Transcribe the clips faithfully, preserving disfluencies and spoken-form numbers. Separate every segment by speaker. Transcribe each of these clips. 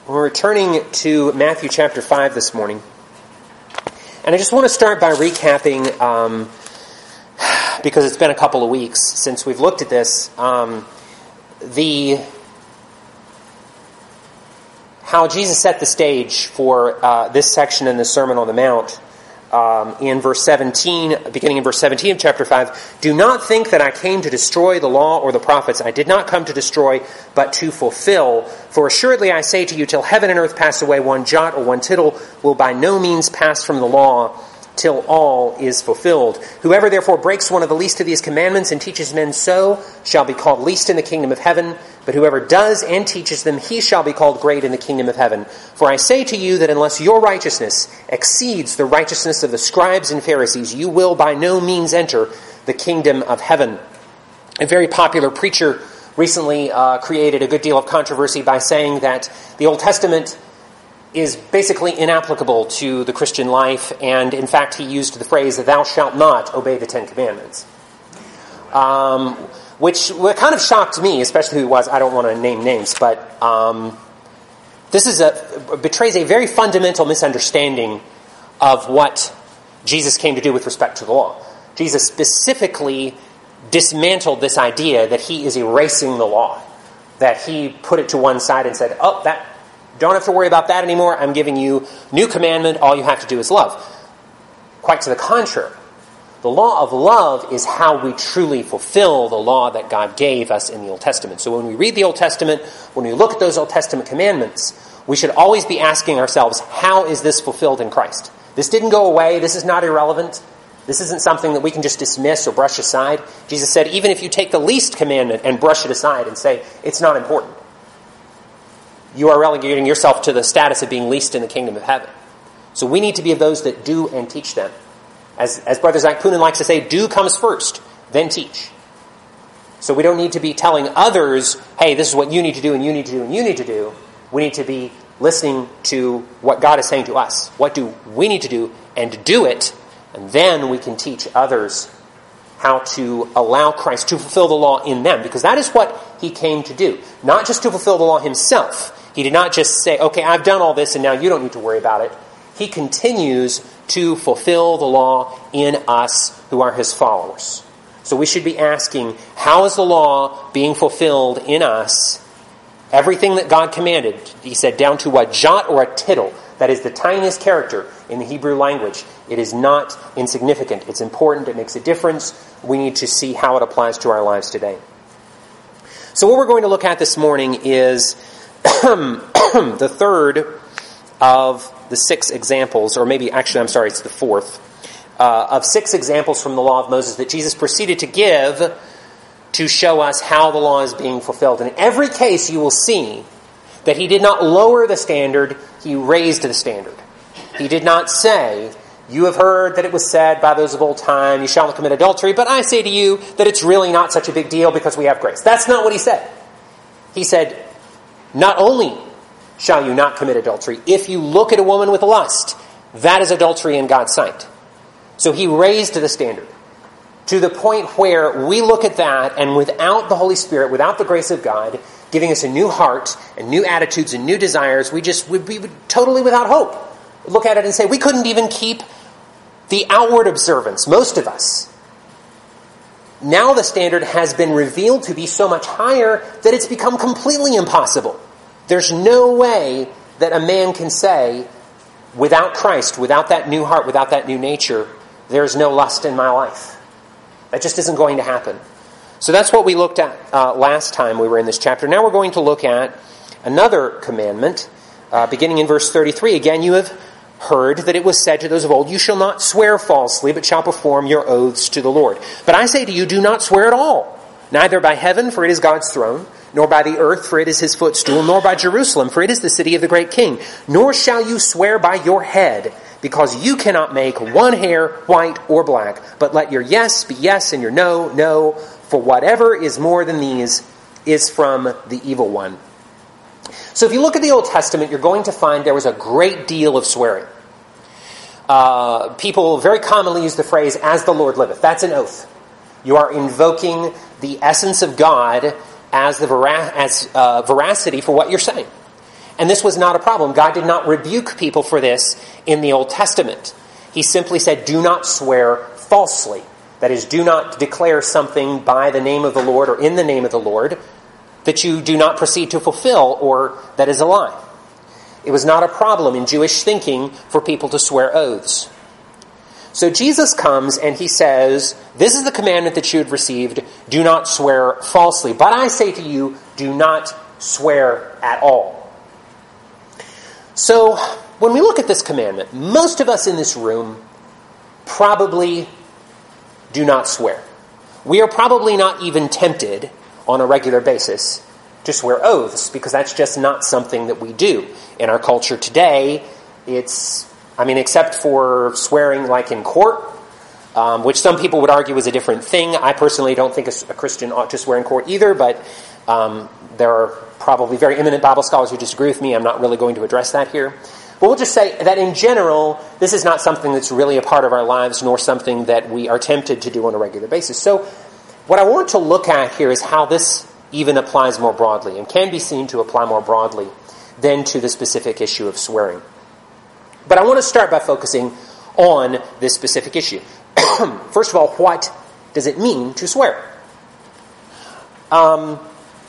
Speaker 1: We're returning to Matthew chapter five this morning. And I just want to start by recapping, um, because it's been a couple of weeks since we've looked at this, um, the how Jesus set the stage for uh, this section in the Sermon on the Mount. Um, in verse seventeen, beginning in verse seventeen of chapter five, "Do not think that I came to destroy the law or the prophets. I did not come to destroy, but to fulfill. For assuredly I say to you, till heaven and earth pass away, one jot or one tittle will by no means pass from the law, till all is fulfilled. Whoever therefore breaks one of the least of these commandments and teaches men so shall be called least in the kingdom of heaven. But whoever does and teaches them, he shall be called great in the kingdom of heaven. For I say to you that unless your righteousness exceeds the righteousness of the scribes and Pharisees, you will by no means enter the kingdom of heaven." A very popular preacher recently uh, created a good deal of controversy by saying that the Old Testament is basically inapplicable to the Christian life, and in fact he used the phrase, "thou shalt not obey the Ten Commandments." Um, which kind of shocked me, especially who it was. I don't want to name names, but um, this is a betrays a very fundamental misunderstanding of what Jesus came to do with respect to the law. Jesus specifically dismantled this idea that he is erasing the law, that he put it to one side and said, oh, that don't have to worry about that anymore. I'm giving you new commandment. All you have to do is love. Quite to the contrary. The law of love is how we truly fulfill the law that God gave us in the Old Testament. So when we read the Old Testament, when we look at those Old Testament commandments, we should always be asking ourselves, how is this fulfilled in Christ? This didn't go away. This is not irrelevant. This isn't something that we can just dismiss or brush aside. Jesus said, even if you take the least commandment and brush it aside and say, it's not important, you are relegating yourself to the status of being least in the kingdom of heaven. So we need to be of those that do and teach them. As, as Brother Zach Poonen likes to say, do comes first, then teach. So we don't need to be telling others, hey, this is what you need to do and you need to do and you need to do. We need to be listening to what God is saying to us. What do we need to do and do it, and then we can teach others how to allow Christ to fulfill the law in them, because that is what he came to do. Not just to fulfill the law himself. He did not just say, okay, I've done all this and now you don't need to worry about it. He continues to fulfill the law in us who are his followers. So we should be asking, how is the law being fulfilled in us? Everything that God commanded, he said, down to a jot or a tittle, that is the tiniest character in the Hebrew language. It is not insignificant. It's important. It makes a difference. We need to see how it applies to our lives today. So what we're going to look at this morning is the third of the six examples, or maybe actually, I'm sorry, it's the fourth, uh, of six examples from the law of Moses that Jesus proceeded to give to show us how the law is being fulfilled. And in every case, you will see that he did not lower the standard, he raised the standard. He did not say, you have heard that it was said by those of old time, you shall not commit adultery, but I say to you that it's really not such a big deal because we have grace. That's not what he said. He said, not only shall you not commit adultery, if you look at a woman with lust, that is adultery in God's sight. So he raised the standard to the point where we look at that, and without the Holy Spirit, without the grace of God, giving us a new heart and new attitudes and new desires, we just would be totally without hope. Look at it and say, we couldn't even keep the outward observance, most of us. Now the standard has been revealed to be so much higher that it's become completely impossible. There's no way that a man can say, without Christ, without that new heart, without that new nature, there's no lust in my life. That just isn't going to happen. So that's what we looked at uh, last time we were in this chapter. Now we're going to look at another commandment, uh, beginning in verse thirty-three. Again, you have heard that it was said to those of old, you shall not swear falsely, but shall perform your oaths to the Lord. But I say to you, do not swear at all, neither by heaven, for it is God's throne, nor by the earth, for it is his footstool, nor by Jerusalem, for it is the city of the great king. Nor shall you swear by your head, because you cannot make one hair white or black, but let your yes be yes and your no, no, for whatever is more than these is from the evil one. So if you look at the Old Testament, you're going to find there was a great deal of swearing. Uh, people very commonly use the phrase, as the Lord liveth. That's an oath. You are invoking the essence of God as the vera- as uh, veracity for what you're saying. And this was not a problem. God did not rebuke people for this in the Old Testament. He simply said, do not swear falsely. That is, do not declare something by the name of the Lord or in the name of the Lord that you do not proceed to fulfill or that is a lie. It was not a problem in Jewish thinking for people to swear oaths. So Jesus comes and he says, this is the commandment that you had received, do not swear falsely. But I say to you, do not swear at all. So when we look at this commandment, most of us in this room probably do not swear. We are probably not even tempted on a regular basis to swear oaths, because that's just not something that we do. In our culture today, it's, I mean, except for swearing like in court, um, which some people would argue is a different thing. I personally don't think a, a Christian ought to swear in court either, but um, there are probably very eminent Bible scholars who disagree with me. I'm not really going to address that here. But we'll just say that in general, this is not something that's really a part of our lives, nor something that we are tempted to do on a regular basis. So what I want to look at here is how this even applies more broadly, and can be seen to apply more broadly than to the specific issue of swearing. But I want to start by focusing on this specific issue. First of all, what does it mean to swear? Um,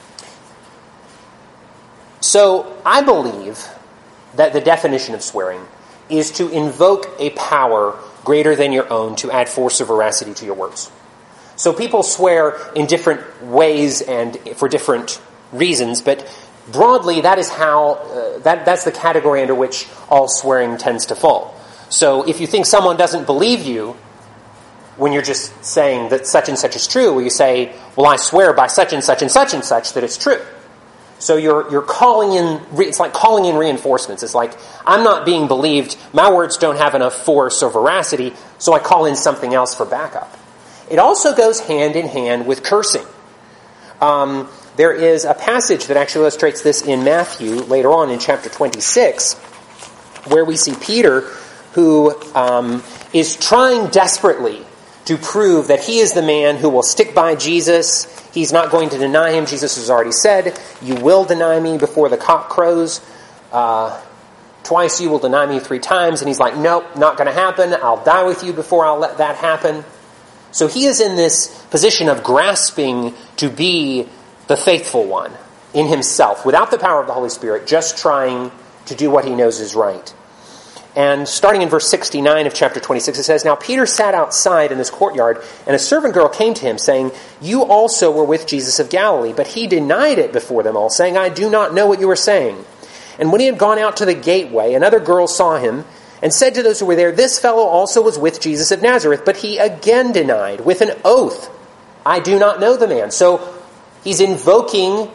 Speaker 1: so I believe that the definition of swearing is to invoke a power greater than your own to add force or veracity to your words. So people swear in different ways and for different reasons, but broadly that is how uh, that that's the category under which all swearing tends to fall. So if you think someone doesn't believe you when you're just saying that such and such is true, well, you say, well, I swear by such and such and such and such that it's true. So you're you're calling in, it's like calling in reinforcements. It's like, I'm not being believed, my words don't have enough force or veracity, so I call in something else for backup. It also goes hand in hand with cursing. Um, there is a passage that actually illustrates this in Matthew, later on in chapter twenty-six, where we see Peter, who um, is trying desperately to prove that he is the man who will stick by Jesus. He's not going to deny him. Jesus has already said, you will deny me before the cock crows. Uh, twice you will deny me three times. And he's like, nope, not going to happen. I'll die with you before I'll let that happen. So he is in this position of grasping to be the faithful one in himself, without the power of the Holy Spirit, just trying to do what he knows is right. And starting in verse sixty-nine of chapter twenty-six, it says, now Peter sat outside in this courtyard, and a servant girl came to him, saying, you also were with Jesus of Galilee. But he denied it before them all, saying, I do not know what you are saying. And when he had gone out to the gateway, another girl saw him, and said to those who were there, this fellow also was with Jesus of Nazareth. But he again denied with an oath, I do not know the man. So he's invoking,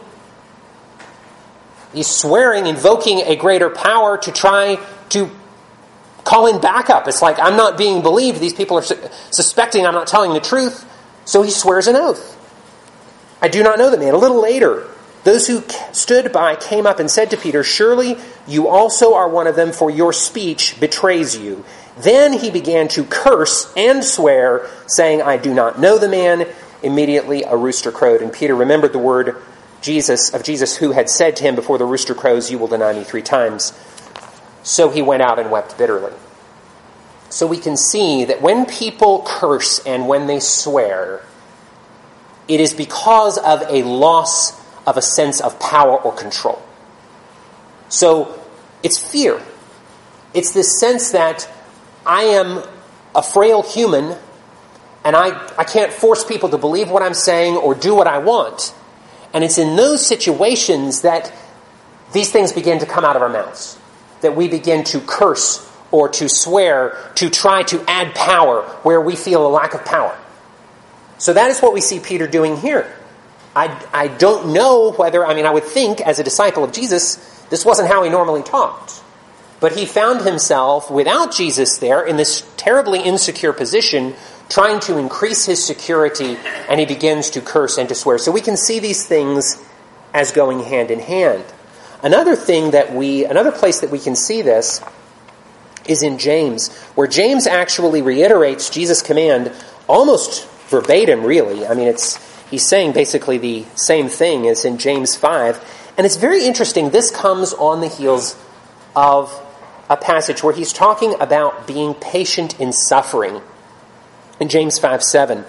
Speaker 1: he's swearing, invoking a greater power to try to call in backup. It's like, I'm not being believed. These people are su- suspecting I'm not telling the truth. So he swears an oath. I do not know the man. A little later, those who stood by came up and said to Peter, surely you also are one of them, for your speech betrays you. Then he began to curse and swear, saying, I do not know the man. Immediately a rooster crowed, and Peter remembered the word Jesus of Jesus, who had said to him, before the rooster crows, you will deny me three times. So he went out and wept bitterly. So we can see that when people curse and when they swear, it is because of a loss of a sense of power or control. So it's fear. It's this sense that I am a frail human and I, I can't force people to believe what I'm saying or do what I want. And it's in those situations that these things begin to come out of our mouths. That we begin to curse or to swear to try to add power where we feel a lack of power. So that is what we see Peter doing here. I, I don't know whether, I mean, I would think as a disciple of Jesus, this wasn't how he normally talked. But he found himself, without Jesus there, in this terribly insecure position, trying to increase his security, and he begins to curse and to swear. So we can see these things as going hand in hand. Another thing that we, another place that we can see this is in James, where James actually reiterates Jesus' command almost verbatim, really. I mean, it's he's saying basically the same thing as in James five. And it's very interesting. This comes on the heels of a passage where he's talking about being patient in suffering. In James five seven,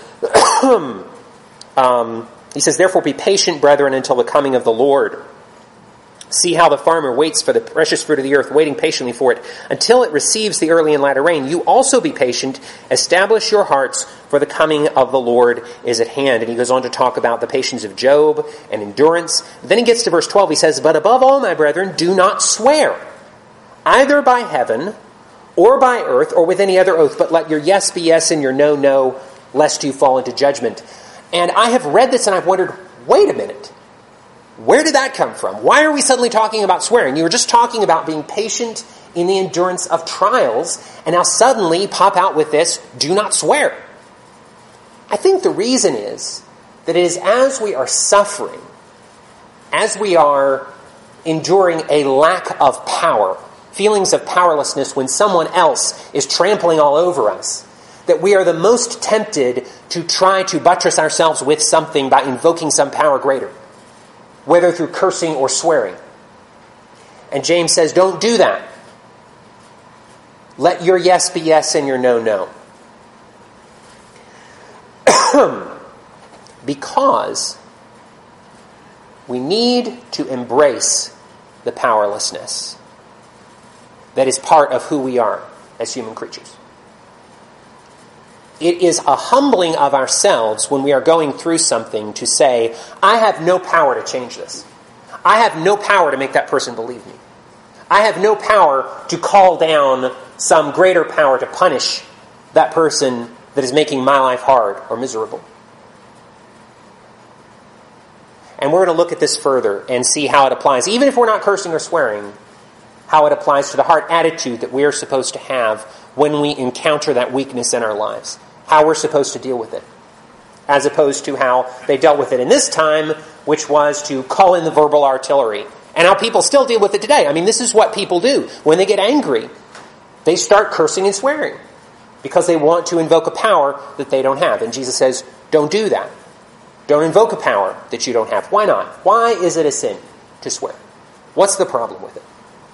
Speaker 1: um, he says, "Therefore be patient, brethren, until the coming of the Lord. See how the farmer waits for the precious fruit of the earth, waiting patiently for it, until it receives the early and latter rain. You also be patient. Establish your hearts, for the coming of the Lord is at hand." And he goes on to talk about the patience of Job and endurance. Then he gets to verse twelve. He says, "But above all, my brethren, do not swear, either by heaven or by earth or with any other oath, but let your yes be yes and your no, no, lest you fall into judgment." And I have read this and I've wondered, wait a minute. Where did that come from? Why are we suddenly talking about swearing? You were just talking about being patient in the endurance of trials, and now suddenly pop out with this, do not swear. I think the reason is that it is as we are suffering, as we are enduring a lack of power, feelings of powerlessness when someone else is trampling all over us, that we are the most tempted to try to buttress ourselves with something by invoking some power greater, whether through cursing or swearing. And James says, don't do that. Let your yes be yes and your no, no. Because we need to embrace the powerlessness that is part of who we are as human creatures. It is a humbling of ourselves when we are going through something to say, I have no power to change this. I have no power to make that person believe me. I have no power to call down some greater power to punish that person that is making my life hard or miserable. And we're going to look at this further and see how it applies, even if we're not cursing or swearing, how it applies to the heart attitude that we are supposed to have when we encounter that weakness in our lives. How we're supposed to deal with it, as opposed to how they dealt with it in this time, which was to call in the verbal artillery, and how people still deal with it today. I mean, this is what people do. When they get angry, they start cursing and swearing because they want to invoke a power that they don't have. And Jesus says, don't do that. Don't invoke a power that you don't have. Why not? Why is it a sin to swear? What's the problem with it?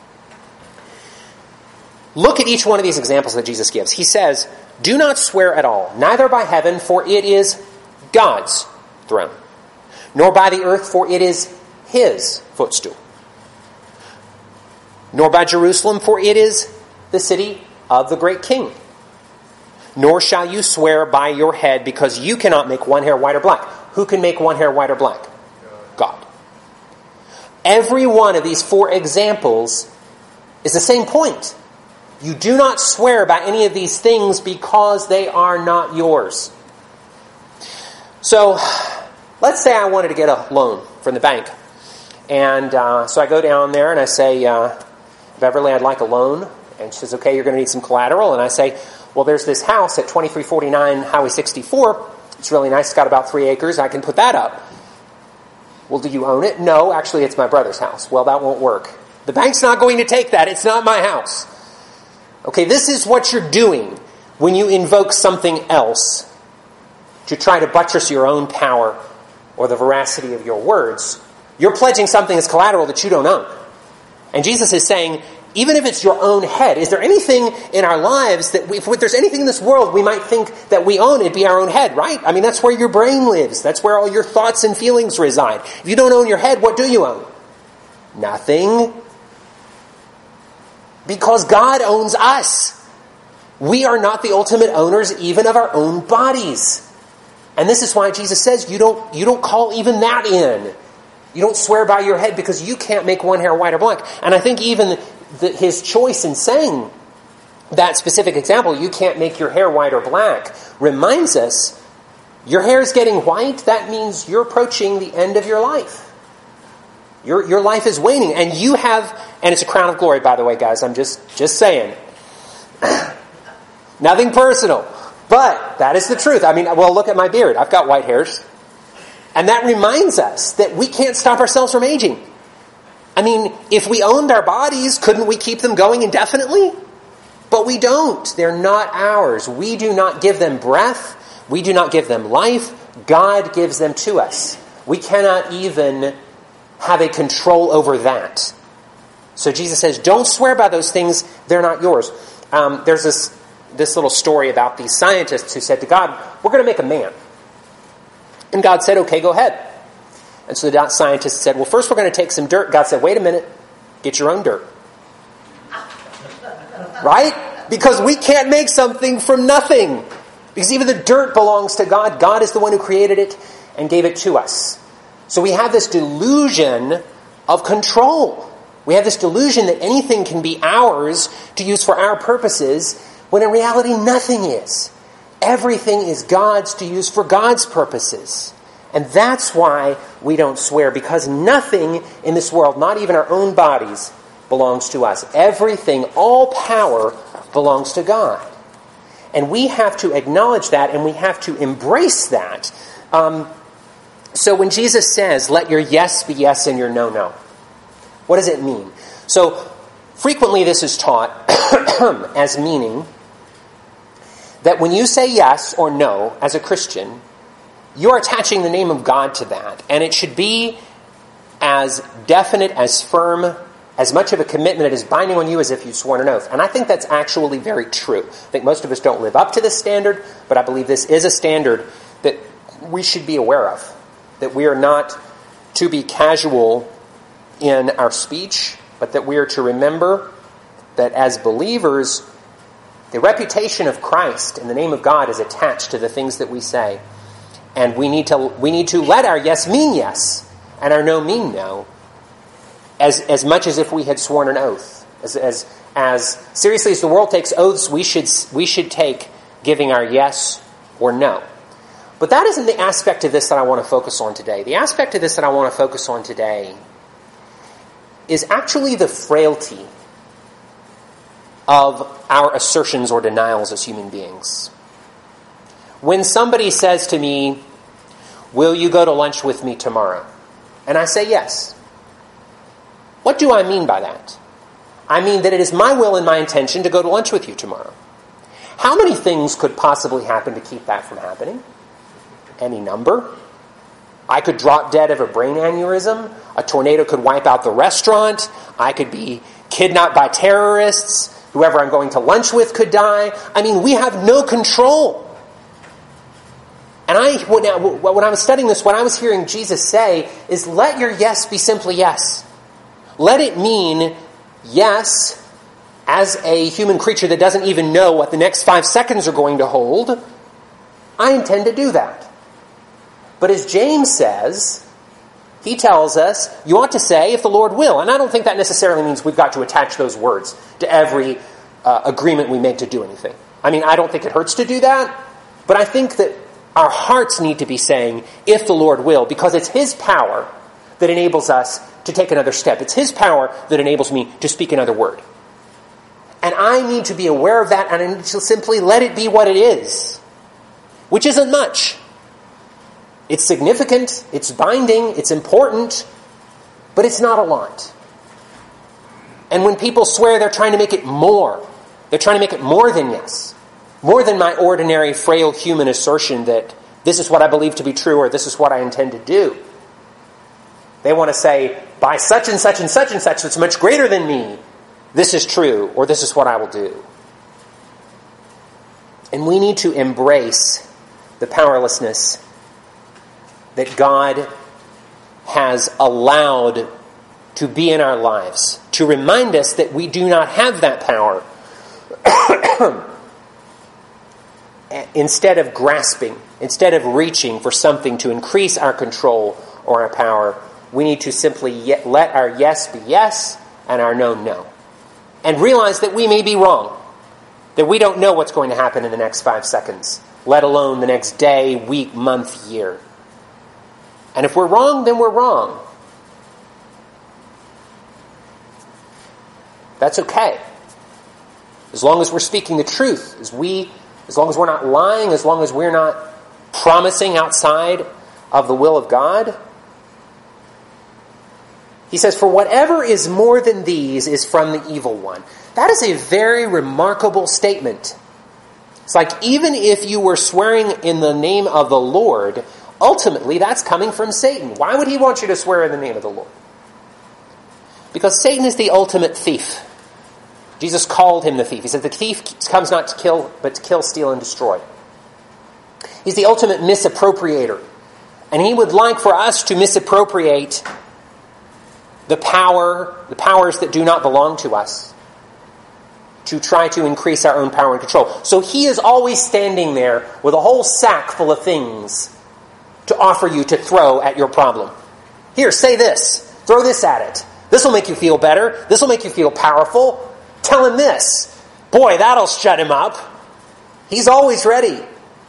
Speaker 1: Look at each one of these examples that Jesus gives. He says, do not swear at all, neither by heaven, for it is God's throne, nor by the earth, for it is his footstool, nor by Jerusalem, for it is the city of the great king. Nor shall you swear by your head, because you cannot make one hair white or black. Who can make one hair white or black? God. Every one of these four examples is the same point. You do not swear by any of these things because they are not yours. So, let's say I wanted to get a loan from the bank. And uh, so I go down there and I say, uh, Beverly, I'd like a loan. And she says, okay, you're going to need some collateral. And I say, well, there's this house at twenty-three forty-nine Highway sixty-four. It's really nice. It's got about three acres. I can put that up. Well, do you own it? No, actually, it's my brother's house. Well, that won't work. The bank's not going to take that. It's not my house. Okay, this is what you're doing when you invoke something else to try to buttress your own power or the veracity of your words. You're pledging something as collateral that you don't own. And Jesus is saying, even if it's your own head, is there anything in our lives that, we, if there's anything in this world we might think that we own, it'd be our own head, right? I mean, that's where your brain lives. That's where all your thoughts and feelings reside. If you don't own your head, what do you own? Nothing. Because God owns us. We are not the ultimate owners even of our own bodies. And this is why Jesus says you don't, you don't call even that in. You don't swear by your head because you can't make one hair white or black. And I think even the, his choice in saying that specific example, you can't make your hair white or black, reminds us your hair is getting white. That means you're approaching the end of your life. Your, your life is waning, and you have, and it's a crown of glory, by the way, guys. I'm just, just saying. Nothing personal. But that is the truth. I mean, well, look at my beard. I've got white hairs. And that reminds us that we can't stop ourselves from aging. I mean, if we owned our bodies, couldn't we keep them going indefinitely? But we don't. They're not ours. We do not give them breath. We do not give them life. God gives them to us. We cannot even have a control over that. So Jesus says, don't swear by those things, they're not yours. Um, there's this, this little story about these scientists who said to God, we're going to make a man. And God said, okay, go ahead. And so the scientists said, well, first we're going to take some dirt. God said, wait a minute, get your own dirt. Right? Because we can't make something from nothing. Because even the dirt belongs to God. God is the one who created it and gave it to us. So we have this delusion of control. We have this delusion that anything can be ours to use for our purposes, when in reality nothing is. Everything is God's to use for God's purposes. And that's why we don't swear, because nothing in this world, not even our own bodies, belongs to us. Everything, all power, belongs to God. And we have to acknowledge that, and we have to embrace that. Um, so when Jesus says, let your yes be yes and your no, no, what does it mean? So frequently this is taught as meaning that when you say yes or no as a Christian, you're attaching the name of God to that. And it should be as definite, as firm, as much of a commitment, it is binding on you as if you'd sworn an oath. And I think that's actually very true. I think most of us don't live up to this standard, but I believe this is a standard that we should be aware of. That we are not to be casual in our speech, but that we are to remember that as believers, the reputation of Christ and the name of God is attached to the things that we say. And we need to we need to let our yes mean yes and our no mean no, as as much as if we had sworn an oath. As as as seriously as the world takes oaths, we should we should take giving our yes or no. But that isn't the aspect of this that I want to focus on today. The aspect of this that I want to focus on today is actually the frailty of our assertions or denials as human beings. When somebody says to me, will you go to lunch with me tomorrow? And I say yes. What do I mean by that? I mean that it is my will and my intention to go to lunch with you tomorrow. How many things could possibly happen to keep that from happening? Any number. I could drop dead of a brain aneurysm. A tornado could wipe out the restaurant. I could be kidnapped by terrorists. Whoever I'm going to lunch with could die. I mean, we have no control. And I, when I was studying this, what I was hearing Jesus say is, let your yes be simply yes. Let it mean yes as a human creature that doesn't even know what the next five seconds are going to hold. I intend to do that. But as James says, he tells us, you ought to say, if the Lord will. And I don't think that necessarily means we've got to attach those words to every uh, agreement we make to do anything. I mean, I don't think it hurts to do that. But I think that our hearts need to be saying, if the Lord will, because it's His power that enables us to take another step. It's His power that enables me to speak another word. And I need to be aware of that, and I need to simply let it be what it is, which isn't much. It's significant, it's binding, it's important, but it's not a lot. And when people swear, they're trying to make it more. They're trying to make it more than yes. More than my ordinary, frail human assertion that this is what I believe to be true or this is what I intend to do. They want to say, by such and such and such and such that's much greater than me, this is true or this is what I will do. And we need to embrace the powerlessness that God has allowed to be in our lives, to remind us that we do not have that power. Instead of grasping, instead of reaching for something to increase our control or our power, we need to simply let our yes be yes and our no, no. And realize that we may be wrong, that we don't know what's going to happen in the next five seconds, let alone the next day, week, month, year. And if we're wrong, then we're wrong. That's okay. As long as we're speaking the truth, as we, as long as we're not lying, as long as we're not promising outside of the will of God. He says, for whatever is more than these is from the evil one. That is a very remarkable statement. It's like, even if you were swearing in the name of the Lord, ultimately that's coming from Satan. Why would he want you to swear in the name of the Lord? Because Satan is the ultimate thief. Jesus called him the thief. He said the thief comes not to kill, but to kill, steal, and destroy. He's the ultimate misappropriator. And he would like for us to misappropriate the power, the powers that do not belong to us, to try to increase our own power and control. So he is always standing there with a whole sack full of things to offer you to throw at your problem. Here, say this. Throw this at it. This will make you feel better. This will make you feel powerful. Tell him this. Boy, that'll shut him up. He's always ready.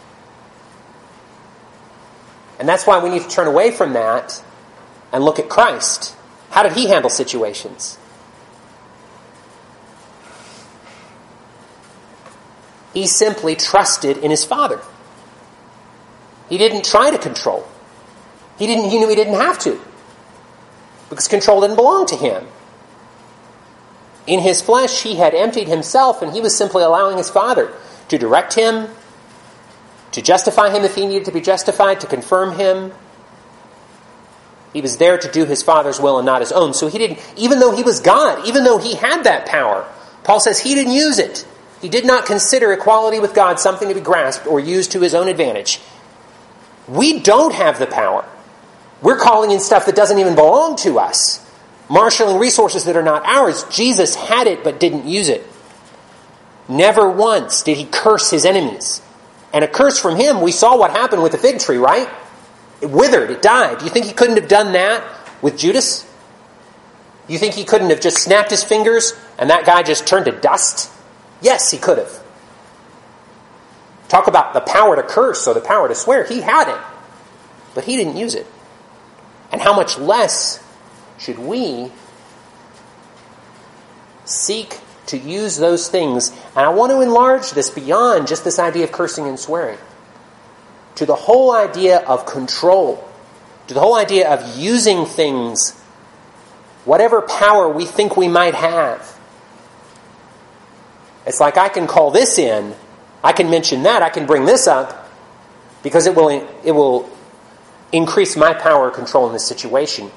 Speaker 1: And that's why we need to turn away from that and look at Christ. How did he handle situations? He simply trusted in his Father. He didn't try to control. He didn't. He knew he didn't have to, because control didn't belong to him. In his flesh, he had emptied himself, and he was simply allowing his Father to direct him, to justify him if he needed to be justified, to confirm him. He was there to do his Father's will and not his own. So he didn't, even though he was God, even though he had that power, Paul says he didn't use it. He did not consider equality with God something to be grasped or used to his own advantage. We don't have the power. We're calling in stuff that doesn't even belong to us, marshaling resources that are not ours. Jesus had it but didn't use it. Never once did he curse his enemies. And a curse from him, we saw what happened with the fig tree, right? It withered, it died. Do you think he couldn't have done that with Judas? Do you think he couldn't have just snapped his fingers and that guy just turned to dust? Yes, he could have. Talk about the power to curse or the power to swear. He had it, but he didn't use it. And how much less should we seek to use those things? And I want to enlarge this beyond just this idea of cursing and swearing, to the whole idea of control, to the whole idea of using things, whatever power we think we might have. It's like I can call this in, I can mention that, I can bring this up, because it will it will increase my power or control in this situation.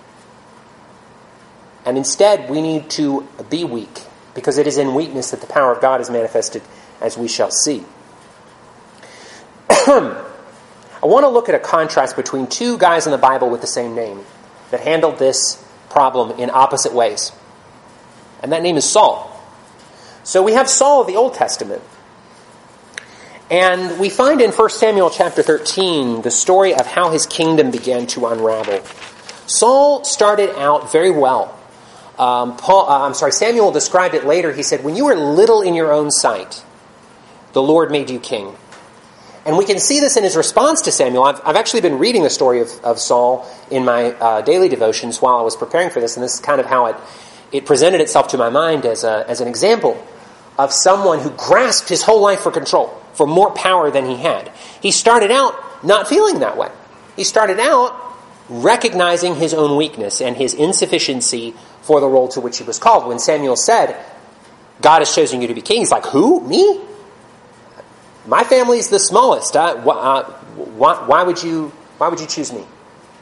Speaker 1: And instead, we need to be weak, because it is in weakness that the power of God is manifested, as we shall see. I want to look at a contrast between two guys in the Bible with the same name that handled this problem in opposite ways. And that name is Saul. So we have Saul of the Old Testament. And we find in First Samuel chapter thirteen the story of how his kingdom began to unravel. Saul started out very well. Um, Paul, uh, I'm sorry, Samuel described it later. He said, when you were little in your own sight, the Lord made you king. And we can see this in his response to Samuel. I've, I've actually been reading the story of, of Saul in my uh, daily devotions while I was preparing for this, and this is kind of how it, it presented itself to my mind as a, as an example of someone who grasped his whole life for control, for more power than he had. He started out not feeling that way. He started out recognizing his own weakness and his insufficiency for the role to which he was called. When Samuel said, God has chosen you to be king, he's like, who? Me? My family's the smallest. Uh, uh, why, why would you, why would you choose me?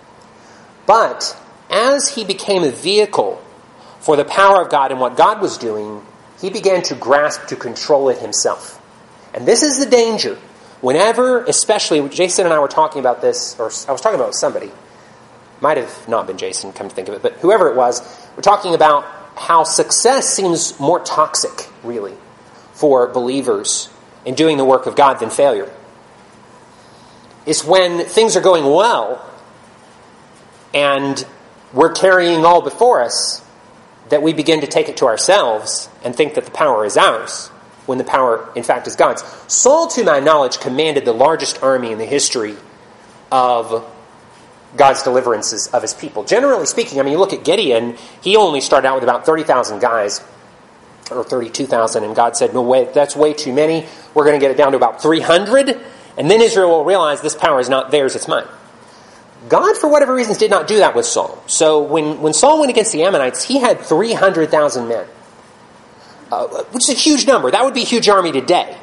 Speaker 1: But as he became a vehicle for the power of God and what God was doing, he began to grasp to control it himself. And this is the danger. Whenever, especially, Jason and I were talking about this, or I was talking about somebody, might have not been Jason, come to think of it, but whoever it was, we're talking about how success seems more toxic, really, for believers in doing the work of God than failure. It's when things are going well and we're carrying all before us that we begin to take it to ourselves and think that the power is ours, when the power, in fact, is God's. Saul, to my knowledge, commanded the largest army in the history of God's deliverances of his people. Generally speaking, I mean, you look at Gideon, he only started out with about thirty thousand guys, or thirty-two thousand, and God said, no, wait, that's way too many. We're going to get it down to about three hundred, and then Israel will realize this power is not theirs, it's mine. God, for whatever reasons, did not do that with Saul. So when, when Saul went against the Ammonites, he had three hundred thousand men, uh, which is a huge number. That would be a huge army today.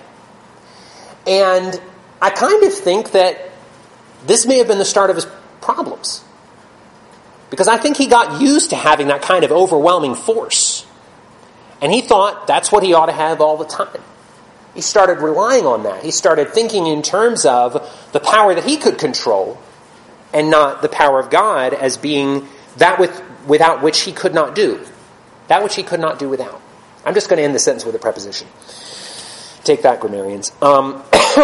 Speaker 1: And I kind of think that this may have been the start of his problems. Because I think he got used to having that kind of overwhelming force. And he thought that's what he ought to have all the time. He started relying on that. He started thinking in terms of the power that he could control and not the power of God as being that with, without which he could not do. That which he could not do without. I'm just going to end the sentence with a preposition. Take that, grammarians. Um,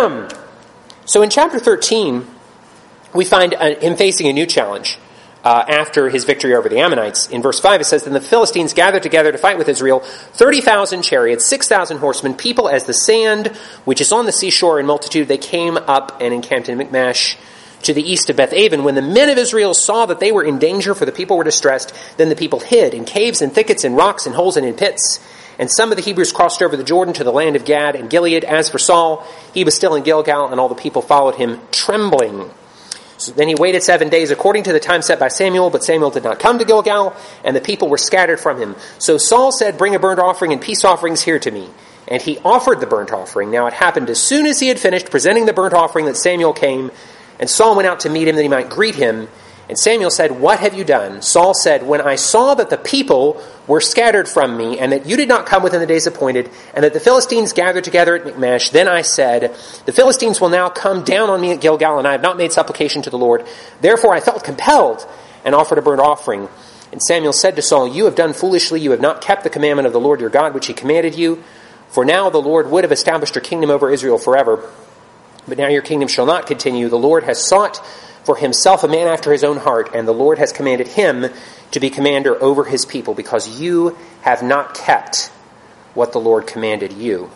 Speaker 1: so in chapter thirteen, we find uh, him facing a new challenge uh, after his victory over the Ammonites. In verse five, it says, "Then the Philistines gathered together to fight with Israel, thirty thousand chariots, six thousand horsemen, people as the sand which is on the seashore in multitude. They came up and encamped in Michmash, to the east of Beth-aven. When the men of Israel saw that they were in danger, for the people were distressed, then the people hid in caves and thickets and rocks and holes and in pits. And some of the Hebrews crossed over the Jordan to the land of Gad and Gilead. As for Saul, he was still in Gilgal, and all the people followed him trembling. So then he waited seven days according to the time set by Samuel, but Samuel did not come to Gilgal, and the people were scattered from him. So Saul said, 'Bring a burnt offering and peace offerings here to me.' And he offered the burnt offering. Now it happened as soon as he had finished presenting the burnt offering that Samuel came, and Saul went out to meet him that he might greet him. And Samuel said, 'What have you done?' Saul said, 'When I saw that the people were scattered from me, and that you did not come within the days appointed, and that the Philistines gathered together at Michmash, then I said, the Philistines will now come down on me at Gilgal, and I have not made supplication to the Lord. Therefore I felt compelled and offered a burnt offering.' And Samuel said to Saul, 'You have done foolishly. You have not kept the commandment of the Lord your God, which he commanded you. For now the Lord would have established your kingdom over Israel forever. But now your kingdom shall not continue. The Lord has sought for himself a man after his own heart, and the Lord has commanded him to be commander over his people, because you have not kept what the Lord commanded you.'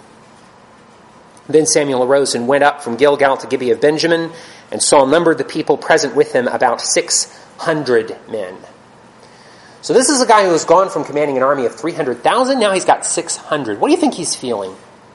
Speaker 1: Then Samuel arose and went up from Gilgal to Gibeah of Benjamin, and Saul numbered the people present with him, about six hundred men." So this is a guy who has gone from commanding an army of three hundred thousand, now he's got six hundred. What do you think he's feeling?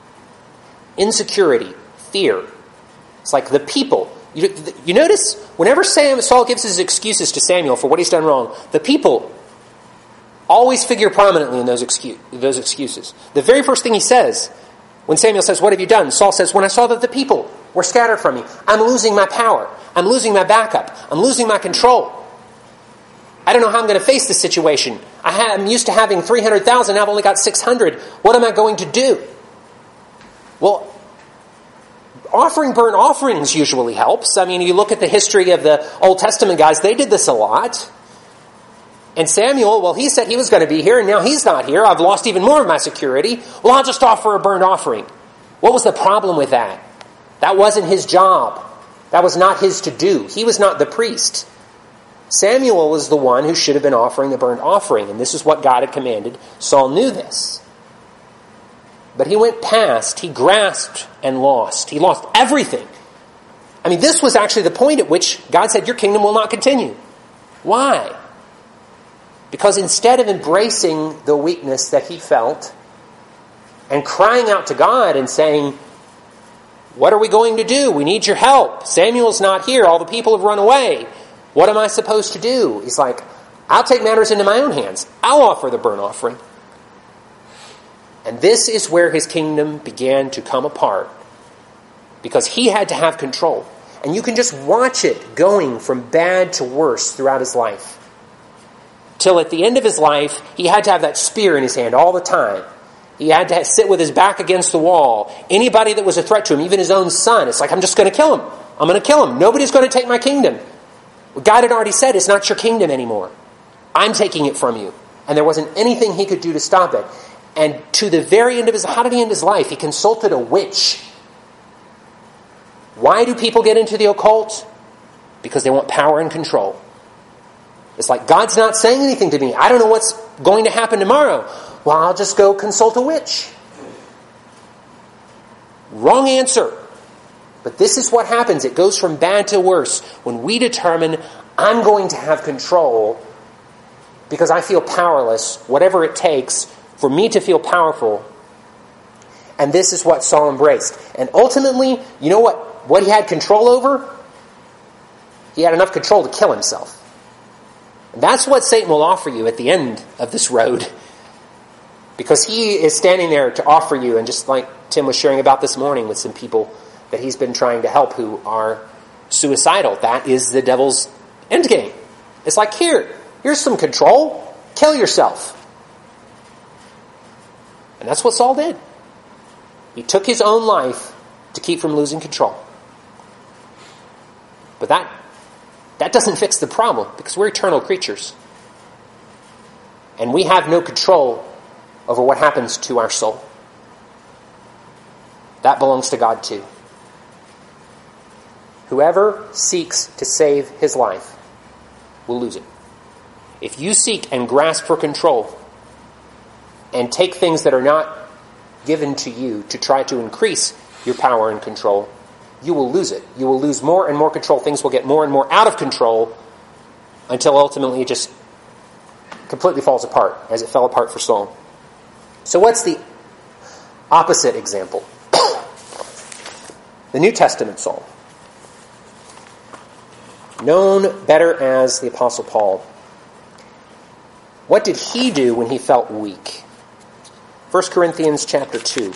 Speaker 1: Insecurity, fear. It's like the people. You, you notice, whenever Sam, Saul gives his excuses to Samuel for what he's done wrong, the people always figure prominently in those, excuse, those excuses. The very first thing he says, when Samuel says, "What have you done?" Saul says, "When I saw that the people were scattered from me, I'm losing my power. I'm losing my backup. I'm losing my control. I don't know how I'm going to face this situation. I ha- I'm used to having three hundred thousand, now I've only got six hundred. What am I going to do?" Well, offering burnt offerings usually helps. I mean, you look at the history of the Old Testament guys, they did this a lot. And Samuel, well, he said he was going to be here, and now he's not here. I've lost even more of my security. Well, I'll just offer a burnt offering. What was the problem with that? That wasn't his job. That was not his to do. He was not the priest. Samuel was the one who should have been offering the burnt offering, and this is what God had commanded. Saul knew this. But he went past, he grasped and lost. He lost everything. I mean, this was actually the point at which God said, your kingdom will not continue. Why? Because instead of embracing the weakness that he felt and crying out to God and saying, what are we going to do? We need your help. Samuel's not here. All the people have run away. What am I supposed to do? He's like, I'll take matters into my own hands. I'll offer the burnt offering. And this is where his kingdom began to come apart, because he had to have control. And you can just watch it going from bad to worse throughout his life. Till at the end of his life, he had to have that spear in his hand all the time. He had to sit with his back against the wall. Anybody that was a threat to him, even his own son, it's like, I'm just going to kill him. I'm going to kill him. Nobody's going to take my kingdom. God had already said, it's not your kingdom anymore. I'm taking it from you. And there wasn't anything he could do to stop it. And to the very end of his, how did he end his life? He consulted a witch. Why do people get into the occult? Because they want power and control. It's like, God's not saying anything to me. I don't know what's going to happen tomorrow. Well, I'll just go consult a witch. Wrong answer. But this is what happens. It goes from bad to worse when we determine, I'm going to have control because I feel powerless, whatever it takes for me to feel powerful. And this is what Saul embraced. And ultimately, you know what, what he had control over? He had enough control to kill himself. And that's what Satan will offer you at the end of this road. Because he is standing there to offer you, and just like Tim was sharing about this morning with some people that he's been trying to help who are suicidal, that is the devil's endgame. It's like, here, Here's some control. Kill yourself. And that's what Saul did. He took his own life to keep from losing control. But that, that doesn't fix the problem, because we're eternal creatures. And we have no control over what happens to our soul. That belongs to God too. Whoever seeks to save his life will lose it. If you seek and grasp for control and take things that are not given to you to try to increase your power and control, you will lose it. You will lose more and more control. Things will get more and more out of control until ultimately it just completely falls apart, as it fell apart for Saul. So what's the opposite example? The New Testament Saul, known better as the Apostle Paul. What did he do when he felt weak? First Corinthians chapter two.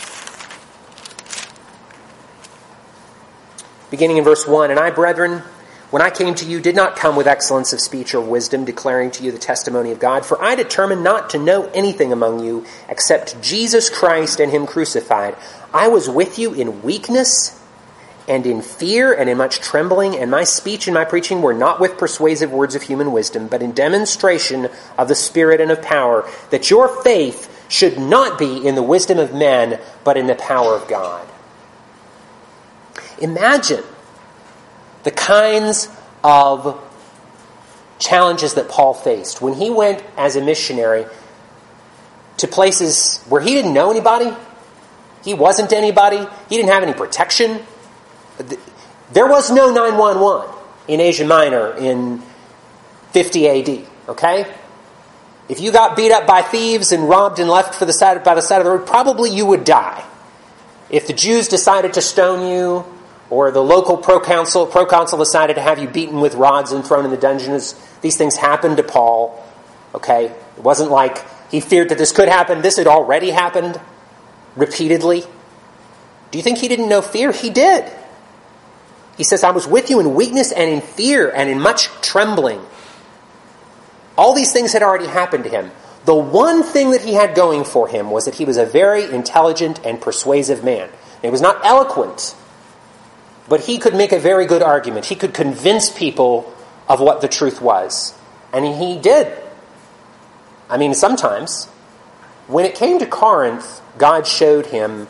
Speaker 1: Beginning in verse one, "And I, brethren, when I came to you, did not come with excellence of speech or wisdom, declaring to you the testimony of God. For I determined not to know anything among you except Jesus Christ and him crucified. I was with you in weakness and in fear and in much trembling, and my speech and my preaching were not with persuasive words of human wisdom, but in demonstration of the Spirit and of power, that your faith should not be in the wisdom of men, but in the power of God." Imagine the kinds of challenges that Paul faced when he went as a missionary to places where he didn't know anybody. He wasn't anybody. He didn't have any protection. There was no nine one one in Asia Minor in fifty A D, okay? If you got beat up by thieves and robbed and left for the side, by the side of the road, probably you would die. If the Jews decided to stone you, or the local proconsul, proconsul decided to have you beaten with rods and thrown in the dungeons, these things happened to Paul, okay? It wasn't like he feared that this could happen. This had already happened repeatedly. Do you think he didn't know fear? He did. He says, "I was with you in weakness and in fear and in much trembling." All these things had already happened to him. The one thing that he had going for him was that he was a very intelligent and persuasive man. He was not eloquent, but he could make a very good argument. He could convince people of what the truth was. And he did. I mean, sometimes, when it came to Corinth, God showed him,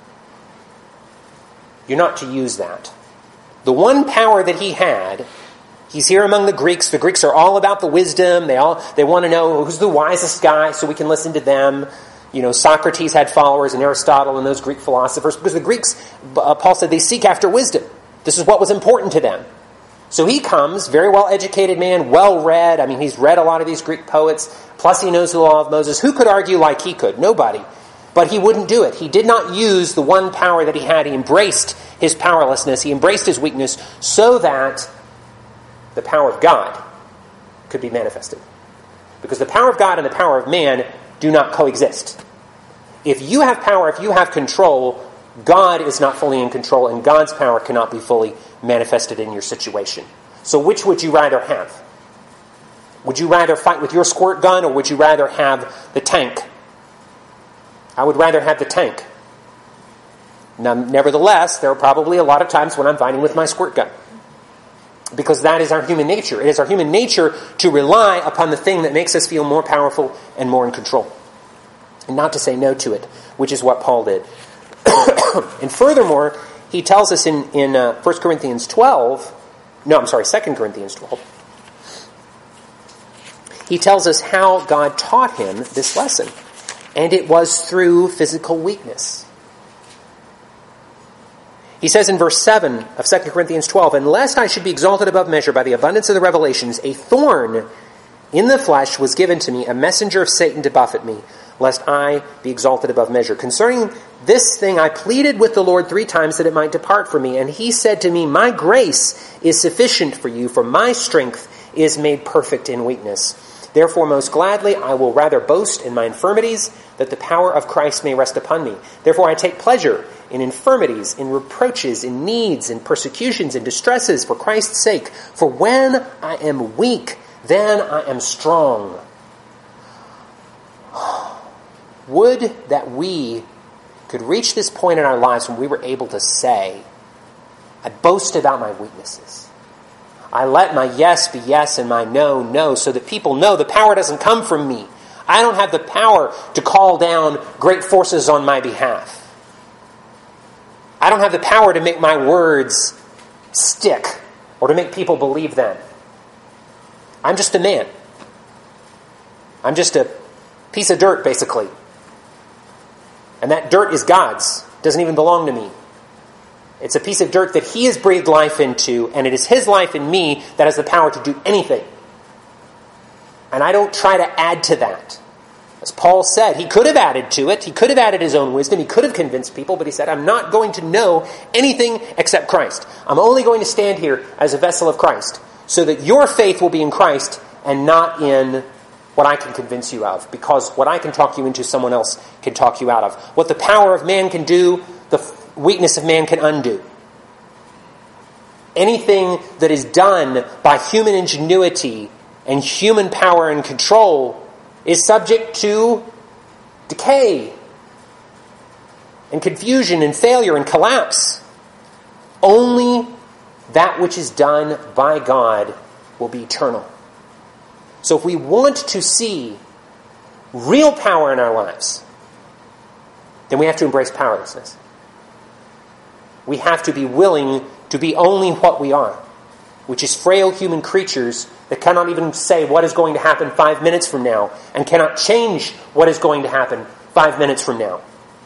Speaker 1: you're not to use that. The one power that he had, he's here among the Greeks. The Greeks are all about the wisdom. They all they want to know who's the wisest guy so we can listen to them. You know, Socrates had followers, and Aristotle and those Greek philosophers, because the Greeks, uh, Paul said, they seek after wisdom. This is what was important to them. So he comes, very well-educated man, well-read. I mean, he's read a lot of these Greek poets, plus he knows the law of Moses. Who could argue like he could? Nobody. But he wouldn't do it. He did not use the one power that he had. He embraced his powerlessness. He embraced his weakness so that the power of God could be manifested. Because the power of God and the power of man do not coexist. If you have power, if you have control, God is not fully in control, and God's power cannot be fully manifested in your situation. So which would you rather have? Would you rather fight with your squirt gun, or would you rather have the tank? I would rather have the tank. Now, nevertheless, there are probably a lot of times when I'm fighting with my squirt gun. Because that is our human nature. It is our human nature to rely upon the thing that makes us feel more powerful and more in control. And not to say no to it, which is what Paul did. And furthermore, he tells us in, in uh, First Corinthians twelve, no, I'm sorry, Second Corinthians twelve, he tells us how God taught him this lesson. And it was through physical weakness. He says in verse seven of Second Corinthians twelve, "And lest I should be exalted above measure by the abundance of the revelations, a thorn in the flesh was given to me, a messenger of Satan to buffet me, lest I be exalted above measure. Concerning this thing I pleaded with the Lord three times that it might depart from me. And he said to me, My grace is sufficient for you, for my strength is made perfect in weakness. Therefore, most gladly, I will rather boast in my infirmities, that the power of Christ may rest upon me. Therefore, I take pleasure in infirmities, in reproaches, in needs, in persecutions, in distresses, for Christ's sake. For when I am weak, then I am strong. Would that we could reach this point in our lives when we were able to say, I boast about my weaknesses. I let my yes be yes and my no, no, so that people know the power doesn't come from me. I don't have the power to call down great forces on my behalf. I don't have the power to make my words stick or to make people believe them. I'm just a man. I'm just a piece of dirt, basically. And that dirt is God's. It doesn't even belong to me. It's a piece of dirt that He has breathed life into, and it is His life in me that has the power to do anything. And I don't try to add to that. As Paul said, he could have added to it. He could have added his own wisdom. He could have convinced people, but he said, I'm not going to know anything except Christ. I'm only going to stand here as a vessel of Christ, so that your faith will be in Christ and not in what I can convince you of. Because what I can talk you into, someone else can talk you out of. What the power of man can do, the weakness of man can undo. Anything that is done by human ingenuity and human power and control is subject to decay and confusion and failure and collapse. Only that which is done by God will be eternal. So if we want to see real power in our lives, then we have to embrace powerlessness. We have to be willing to be only what we are, which is frail human creatures that cannot even say what is going to happen five minutes from now and cannot change what is going to happen five minutes from now.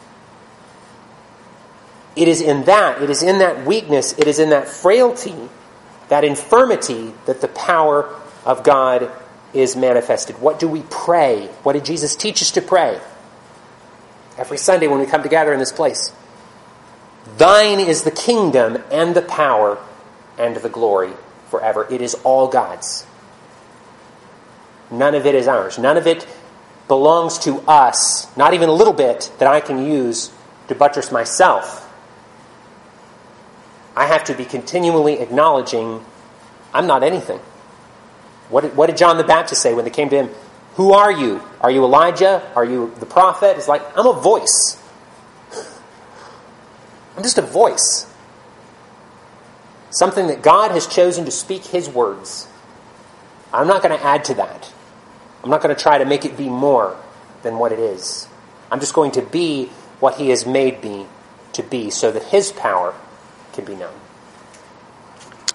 Speaker 1: It is in that, it is in that weakness, it is in that frailty, that infirmity, that the power of God is manifested. What do we pray? What did Jesus teach us to pray? Every Sunday when we come together in this place. Thine is the kingdom and the power and the glory forever. It is all God's. None of it is ours. None of it belongs to us, not even a little bit that I can use to buttress myself. I have to be continually acknowledging I'm not anything. What did, what did John the Baptist say when they came to him? Who are you? Are you Elijah? Are you the prophet? It's like, I'm a voice. I'm just a voice. Something that God has chosen to speak His words. I'm not going to add to that. I'm not going to try to make it be more than what it is. I'm just going to be what He has made me to be so that His power can be known.